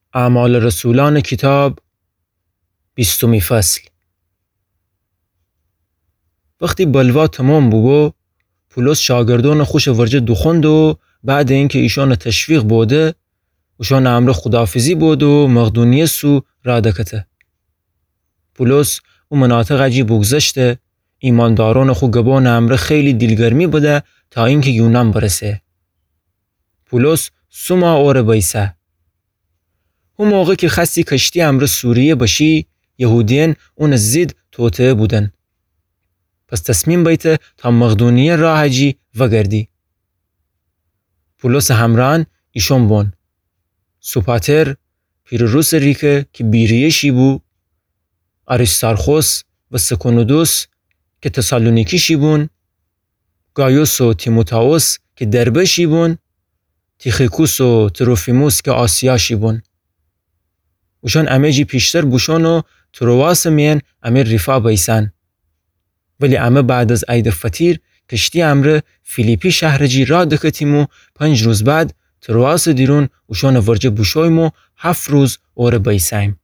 اعمال رسولان کتاب 20 فصل. وقتی بلوا تمام بو پولس شاگردان خوش ورجه دخوند و بعد اینکه ایشان تشویق بوده وشان امر خدافزی بود و مقدونیه سو را دکته. پولس و مناطق عجیب بگذشته ایمانداران خو گبان امر خیلی دلگرمی بوده تا اینکه یونان برسه. پولس سوما اور بیسه. اون موقع که خستی کشتی امر سوریه باشی یهودیان اون زید توته بودن. پس تصمیم بیته تا مقدونیه راه حجی وگردی. پولس همران ایشون بون. سوپاتر پیروس ریکه که بیریشی بو، آریستارخوس و سکونودوس که تسالونیکی شی بون، گایوس و تیموتائوس که دربه شی بون، تیخیکوس و تروفیموس که آسیا شی بون. وشان امه جی پیشتر بوشان و ترواس مین امه رفا بیسن. ولی امه بعد از عید فطیر کشتی امره فیلیپی شهر جی را دکتیمو 5 روز بعد ترواس دیرون وشان ورجه بوشایمو 7 روز اور بیسایم.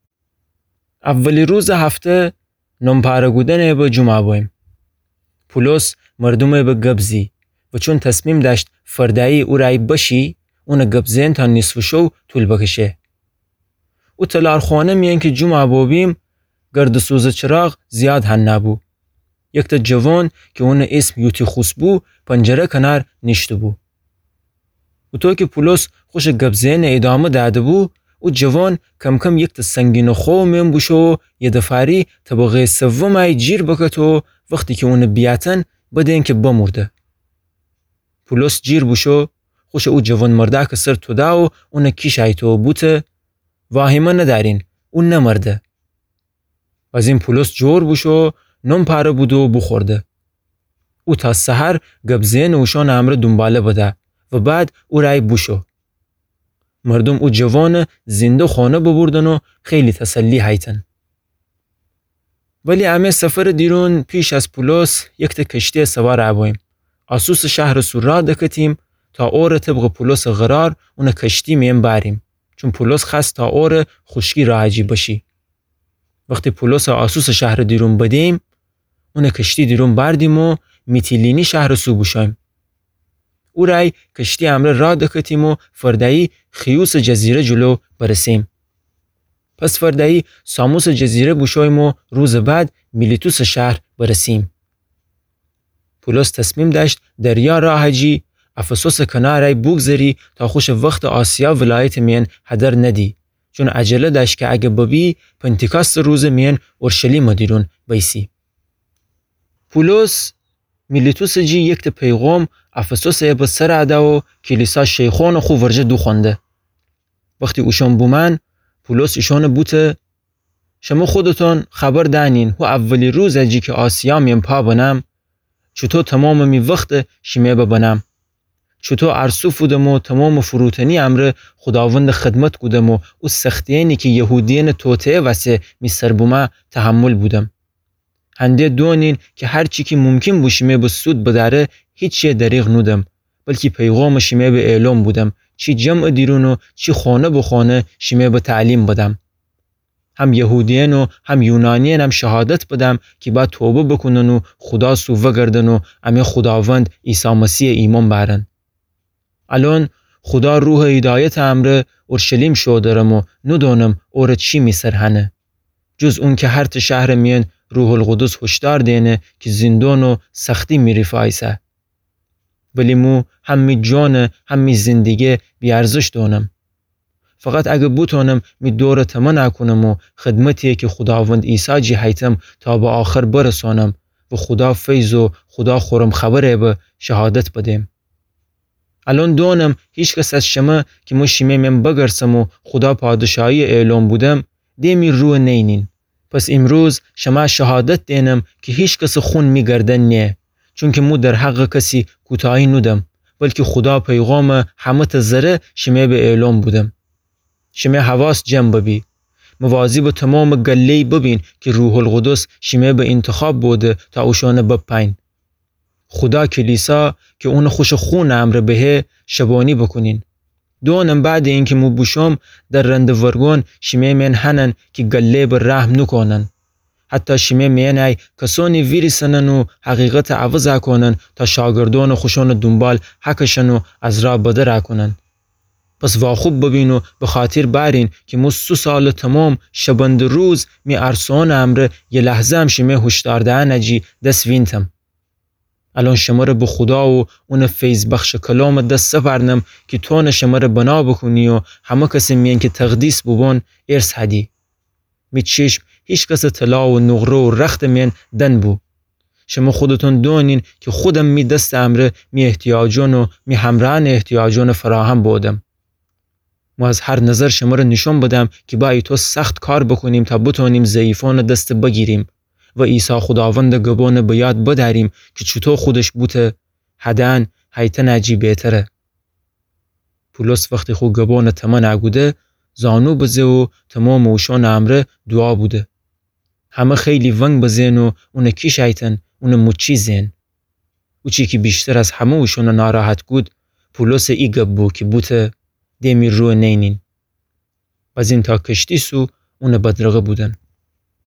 اولی روز هفته نمپارگودن به جمعه بایم. پولس مردم به گبزی و چون تصمیم داشت فردایی او رای باشی اون گبزین تا نصف شو طول بکشه. او تلارخانه میان که جمعه بابیم گرد سوز چراغ زیاد هن نبو. یک تا جوان که اون اسم یوتیخوس بو پنجره کنار نشته بو. و تو که پولس خوش گبزین ادامه داده بو او جوان کم کم یک تا سنگین خو میم بوشو یه دفاری طبقه سوم ای جیر بکتو وقتی که اون بیاتن بده این که بمورده. پولس جیر بوشو خوش او جوان مرده که سر تو دا و اون کیش ایتو بوته واهمه ندارین اون نمرده. از این پولس جور بوشو نم پاره بودو بخورده. او تا سحر گبزین اوشان امر دنباله بده و بعد او رای بوشو. مردم او جوان زنده خانه ببردن و خیلی تسلی هایتن. ولی همه سفر دیرون پیش از پولس یک تا کشتی سوار عبایم. آسوس شهر سورا دکتیم تا اور طبق پولس غرار اون کشتی میم باریم. چون پولس خواست تا اور خشکی راهجی باشی. وقتی پولس آسوس شهر دیرون بدیم اون کشتی دیرون بردیم و میتیلینی شهر سو بوشایم. او رای کشتی امر را دکتیم و فردایی خیوس جزیره جلو برسیم. پس فردایی ساموس جزیره بوشایم و روز بعد میلیتوس شهر برسیم. پولس تصمیم داشت دریا راه حجی افسوس کنارای بگذری تا خوش وقت آسیا ولایت مین هدر ندی. چون عجله داشت که اگه ببی پنتیکاست روز مین اورشلیم دیرون بیسی. پولس میلیتوس جی یک تا پیغام افسوس به سر عده و کلیسا شیخان خو ورجه دو خونده. وقتی اوشان بومن پولس ایشان بوته شما خودتون خبر دانین و اولی روز جی که آسیا میم پا بنم چطور تمام می وقت شیمه ببنم. چطور عرصو فودم و تمام فروتنی امر خداوند خدمت کدم و او سختیانی که یهودیان توته واسه می سر بومه تحمل بودم. هنده دونین که هر چی که ممکن بو شیمه به سود بداره هیچ چی دریغ نودم بلکه پیغام شیمه به اعلام بودم چی جمع دیرون و چی خانه به خانه شیمه به تعلیم بدم. هم یهودیان و هم یونانیان هم شهادت بدم که باید توبه بکنن و خدا سو وگردن و امی خداوند عیسی مسیح ایمان برن. الان خدا روح هدایت امر اورشلیم شو دارم و ندونم اور چی می سرهنه. جز اون که هر تا شهر میان روح القدس هشدار دینه که زندان و سختی می رفایسه. ولی مو همی جان همی زندگی بیارزش دونم. فقط اگه بتونم می دور تمام نکنم و خدمتیه که خداوند عیسی جی هیتم تا به آخر برسانم و خدا فیض و خدا خورم خبره به شهادت بدیم. الان دونم هیچ کس از شما که ما شیمه من بگرسم و خدا پادشاهی اعلام بودم دیمی رو نینین. پس امروز شما شهادت دینم که هیچ کس خون میگردن نه. چون که مو در حق کسی کوتاهی ندم بلکه خدا پیغام همه تزره شیمه به اعلام بودم. شیمه حواس جمع ببی. مواظب تمام گلی ببین که روح القدس شیمه به انتخاب بوده تا اوشانه بپین. خدا کلیسا که اون خوش خون امر بهه شبانی بکنین. دونم بعد اینکه مو بوشم در رند ورگون شیمه من هنن که گله بر رحم نکنن. حتی شیمه مینای کسانی ویرسنن و حقیقت عوض کنن تا شاگردان خوشان دنبال حکشن و از راه بدر کنن. پس واخوب ببین و به خاطر برین که مو 3 سال تمام شبند روز می ارسان امره یه لحظه هم شیمه هشدار دهنجی دست وینتم. الان شما رو به خدا و اون فیض بخش کلام دست سپرنم که تو شما رو بنا بکنی و همه کسی میان که تقدیس ببون ارث هدی. می چشم هیچ کس طلا و نقره و رخت من دن بو. شما خودتون دونین که خودم می دست امره می احتیاجون و می همراهن احتیاجون فراهم بودم. ما از هر نظر شما رو نشون بدم که با تو سخت کار بکنیم تا بتونیم ضعیفان دست بگیریم و عیسی خداوند گبان به یاد بداریم که چطور خودش بوده هدن هیتن عجیب بهتره. پولس وقتی خود گبان تمام نگوده زانو بزه و تمام اوشان امره دعا بوده. همه خیلی ونگ بزن و اون کی شیطن اون مچی زن. او چی که بیشتر از همه اوشان ناراحت بود پولس ای گبو که بوده دمی رو نینین. از این تا کشتی سو اون بدرقه بودن.